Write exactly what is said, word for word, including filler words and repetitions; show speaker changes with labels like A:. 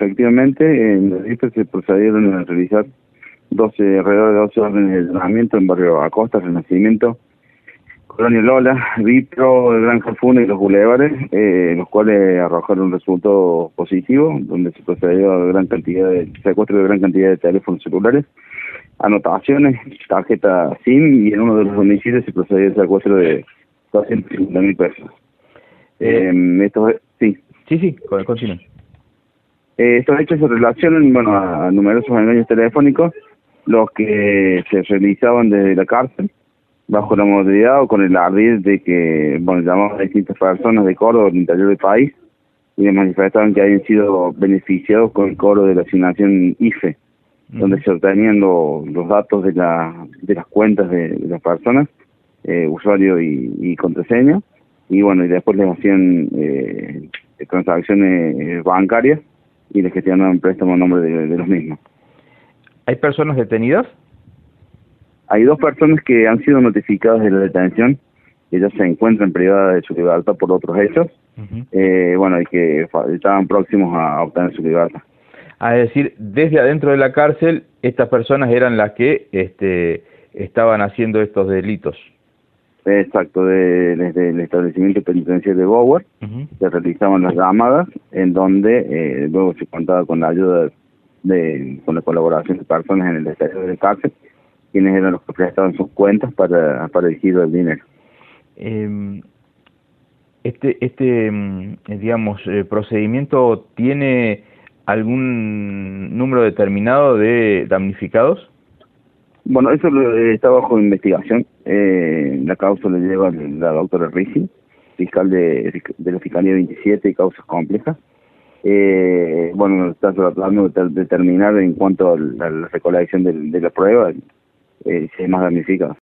A: efectivamente, en el I F E se procedieron a realizar doce, alrededor de doce órdenes de allanamiento en barrio Acosta, Renacimiento, Colonia Lola, Vipro, Granja Funa y los Bulevares, eh, los cuales arrojaron un resultado positivo, donde se procedió a gran cantidad de secuestro de gran cantidad de teléfonos celulares, anotaciones, tarjeta SIM, y en uno de los domicilios se procedió al secuestro de doscientos cincuenta mil pesos. Eh, eh, esto, sí.
B: Sí, sí, continúen.
A: Eh, estos hechos se relacionan, bueno, a, a numerosos engaños telefónicos, los que se realizaban desde la cárcel, bajo la modalidad o con el ardid de que, bueno, llamaban a distintas personas de Córdoba, del interior del país, y les manifestaban que habían sido beneficiados con el cobro de la asignación I F E, uh-huh. donde se obtenían lo, los datos de, la, de las cuentas de, de las personas, eh, usuario y, y contraseña, y bueno, y después les hacían eh, transacciones bancarias y les gestionaban préstamos a nombre de, de los mismos.
B: ¿Hay personas detenidas?
A: Hay dos personas que han sido notificadas de la detención, que ya se encuentran privadas de su libertad por otros hechos, uh-huh. eh, bueno, y que estaban próximos a obtener su libertad.
B: Ah, es decir, desde adentro de la cárcel, estas personas eran las que este, estaban haciendo estos delitos.
A: Exacto, de, desde el establecimiento penitenciario de Bower, uh-huh. se realizaban las llamadas, en donde eh, luego se contaba con la ayuda de, con la colaboración de personas en el exterior de la cárcel, quienes eran los que prestaban sus cuentas para, para el giro del dinero.
B: Eh, este, este digamos, eh, procedimiento tiene algún número determinado de damnificados?
A: Bueno, eso está bajo investigación. Eh, la causa le lleva la doctora Ricci, fiscal de, de la Fiscalía veintisiete y Causas Complejas. Eh, bueno, está tratando de determinar en cuanto a la, a la recolección de, de la prueba, eh, si hay más damnificados.